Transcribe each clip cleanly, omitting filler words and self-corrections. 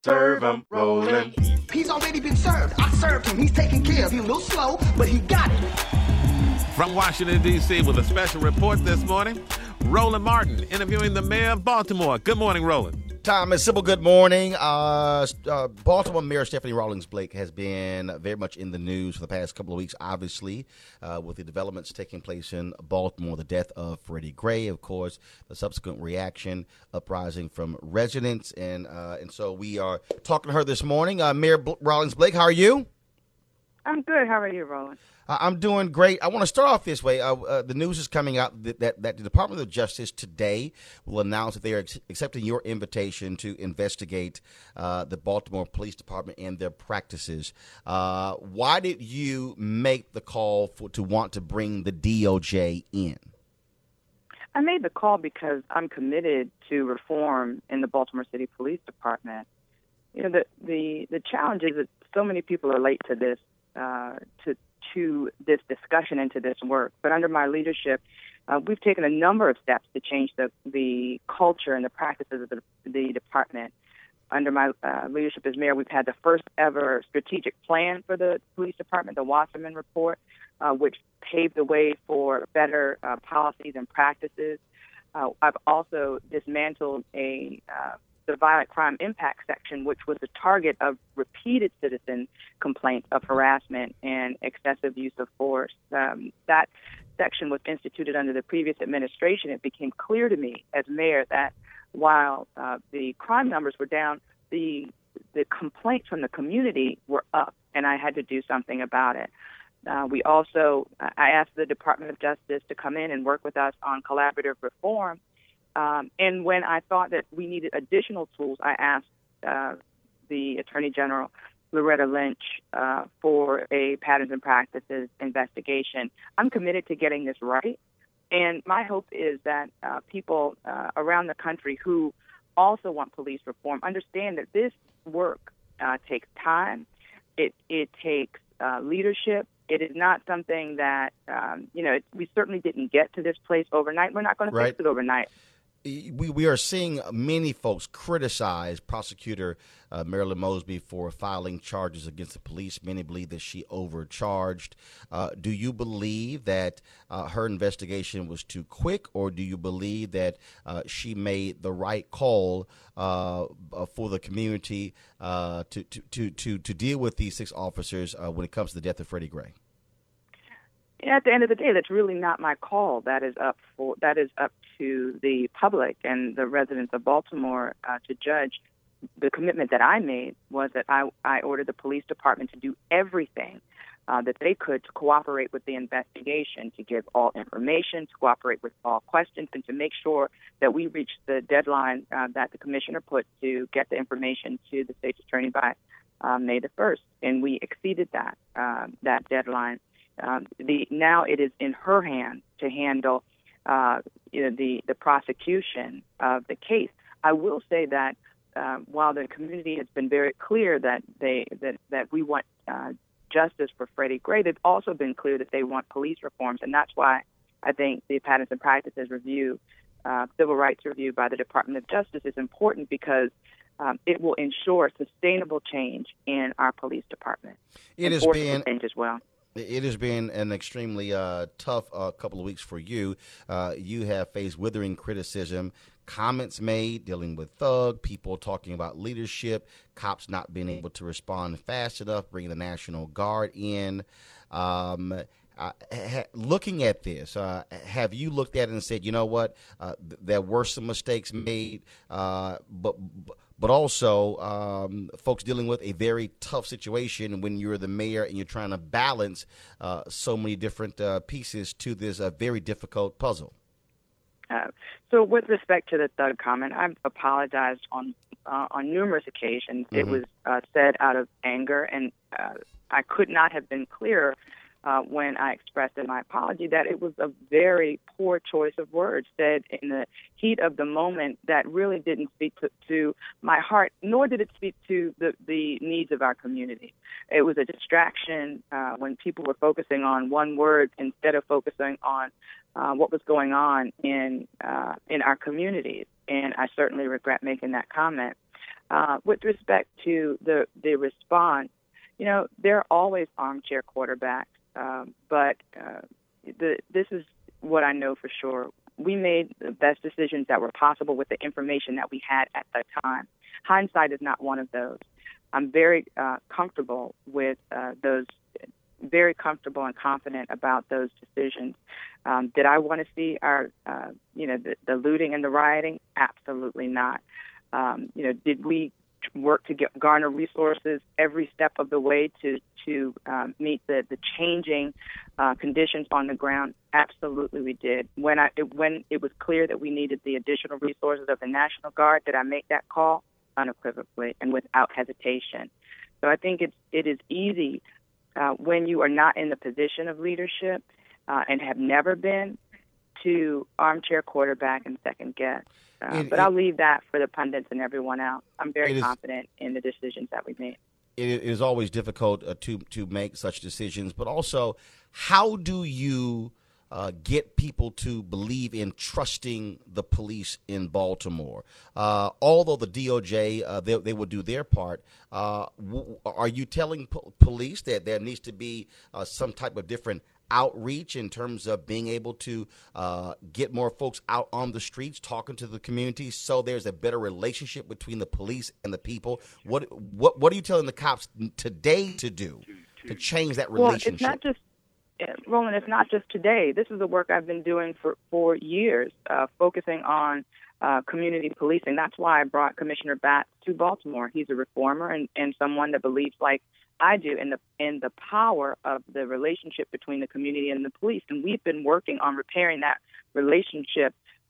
Serve 'em rolling. He's already been served. I served him. He's taken care of. He's a little slow, but he got it. From Washington, D.C. with a special report this morning, Roland Martin interviewing the mayor of Baltimore. Good morning, Roland. Tom and Sybil, good morning. Baltimore Mayor Stephanie Rawlings Blake has been very much in the news for the past couple of weeks, obviously, with the developments taking place in Baltimore, the death of Freddie Gray, of course, the subsequent reaction, uprising from residents. And so we are talking to her this morning. Mayor Rawlings Blake, how are you? I'm good. How are you, Roland? I'm doing great. I want to start off this way. The news is coming out that the Department of Justice today will announce that they are accepting your invitation to investigate the Baltimore Police Department and their practices. Why did you make the call to want to bring the DOJ in? I made the call because I'm committed to reform in the Baltimore City Police Department. You know, the challenge is that so many people are late to this to this discussion and to this work. But under my leadership, we've taken a number of steps to change the culture and the practices of the department. Under my leadership as mayor, we've had the first ever strategic plan for the police department, the Wasserman Report, which paved the way for better policies and practices. I've also dismantled the violent crime impact section, which was the target of repeated citizen complaints of harassment and excessive use of force. That section was instituted under the previous administration. It became clear to me as mayor that while the crime numbers were down, the complaints from the community were up, and I had to do something about it. I asked the Department of Justice to come in and work with us on collaborative reform. And when I thought that we needed additional tools, I asked the Attorney General, Loretta Lynch, for a patterns and practices investigation. I'm committed to getting this right. And my hope is that people around the country who also want police reform understand that this work takes time. It takes leadership. It is not something that, we certainly didn't get to this place overnight. We're not going to fix it overnight. We are seeing many folks criticize prosecutor Marilyn Mosby for filing charges against the police. Many believe that she overcharged. Do you believe that her investigation was too quick, or do you believe that she made the right call for the community to deal with these 6 officers when it comes to the death of Freddie Gray? At the end of the day, that's really not my call. That is up to the public and the residents of Baltimore to judge. The commitment that I made was that I ordered the police department to do everything that they could to cooperate with the investigation, to give all information, to cooperate with all questions, and to make sure that we reach the deadline that the commissioner put to get the information to the state's attorney by May the 1st. And we exceeded that deadline. Now it is in her hands to handle the prosecution of the case. I will say that while the community has been very clear that we want justice for Freddie Gray, they've also been clear that they want police reforms, and that's why I think the patterns and practices review, civil rights review by the Department of Justice is important because it will ensure sustainable change in our police department. It has been change as well. It has been an extremely tough couple of weeks for you. You have faced withering criticism, comments made dealing with Thug, people talking about leadership, cops not being able to respond fast enough, bringing the National Guard in. Looking at this, have you looked at it and said, you know what, there were some mistakes made, but also folks dealing with a very tough situation when you're the mayor and you're trying to balance so many different pieces to this very difficult puzzle? So with respect to the Thug comment, I've apologized on numerous occasions. Mm-hmm. It was said out of anger, and I could not have been clearer when I expressed in my apology that it was a very poor choice of words said in the heat of the moment that really didn't speak to my heart, nor did it speak to the needs of our community. It was a distraction when people were focusing on one word instead of focusing on what was going on in our communities, and I certainly regret making that comment. With respect to the response, there are always armchair quarterbacks, but this is what I know for sure. We made the best decisions that were possible with the information that we had at the time. Hindsight is not one of those. I'm very comfortable with those, very comfortable and confident about those decisions. Did I want to see the looting and the rioting? Absolutely not. Did we work to garner resources every step of the way to meet the changing conditions on the ground? Absolutely, we did. When it was clear that we needed the additional resources of the National Guard, did I make that call? Unequivocally and without hesitation. So I think it is easy when you are not in the position of leadership and have never been to armchair quarterback and second guess. But I'll leave that for the pundits and everyone else. I'm very confident in the decisions that we made. It is always difficult to make such decisions, but also, how do you get people to believe in trusting the police in Baltimore? Although the DOJ, they will do their part, are you telling police that there needs to be some type of different outreach in terms of being able to get more folks out on the streets, talking to the community, so there's a better relationship between the police and the people? What are you telling the cops today to do to change that relationship? Well, it's not just Roland, it's not just today. This is the work I've been doing for years, focusing on community policing. That's why I brought Commissioner Batts to Baltimore. He's a reformer and someone that believes, like I do, in the power of the relationship between the community and the police. And we've been working on repairing that relationship.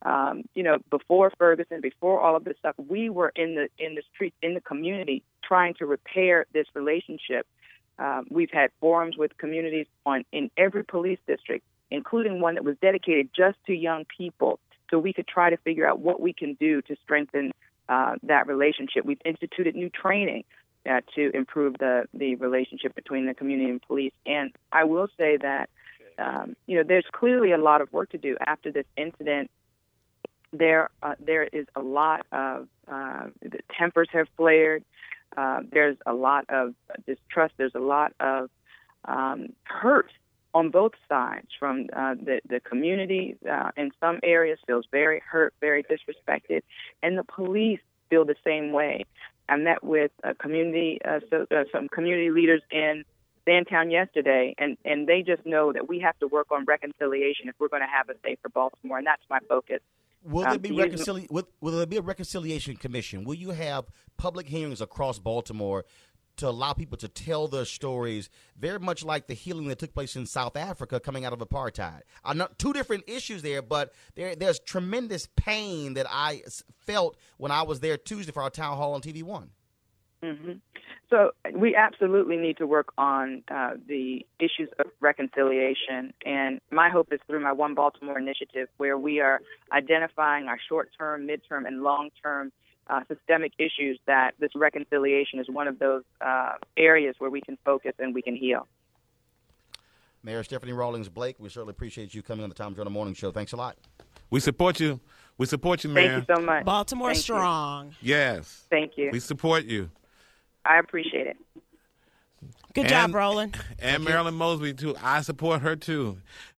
Before Ferguson, before all of this stuff, we were in the streets, in the community, trying to repair this relationship. We've had forums with communities in every police district, including one that was dedicated just to young people, so we could try to figure out what we can do to strengthen that relationship. We've instituted new training to improve the relationship between the community and police. And I will say that, there's clearly a lot of work to do after this incident. There is a lot of the tempers have flared. There's a lot of distrust. There's a lot of hurt on both sides. From the community in some areas feels very hurt, very disrespected, and the police feel the same way. I met with some community leaders in Sandtown yesterday, and they just know that we have to work on reconciliation if we're going to have a safer Baltimore, and that's my focus. Will there be will there be a reconciliation commission? Will you have public hearings across Baltimore to allow people to tell their stories, very much like the healing that took place in South Africa coming out of apartheid? I know two different issues there, but there's tremendous pain that I felt when I was there Tuesday for our town hall on TV1. Mm-hmm. So we absolutely need to work on the issues of reconciliation. And my hope is through my One Baltimore initiative, where we are identifying our short-term, mid-term, and long-term systemic issues, that this reconciliation is one of those areas where we can focus and we can heal. Mayor Stephanie Rawlings Blake, we certainly appreciate you coming on the Tom Joyner Morning Show. Thanks a lot. We support you. We support you, Mayor. Thank you so much. Baltimore Thank strong. You. Yes. Thank you. We support you. I appreciate it. Good job, Roland. And Marilyn Mosby, too. I support her, too.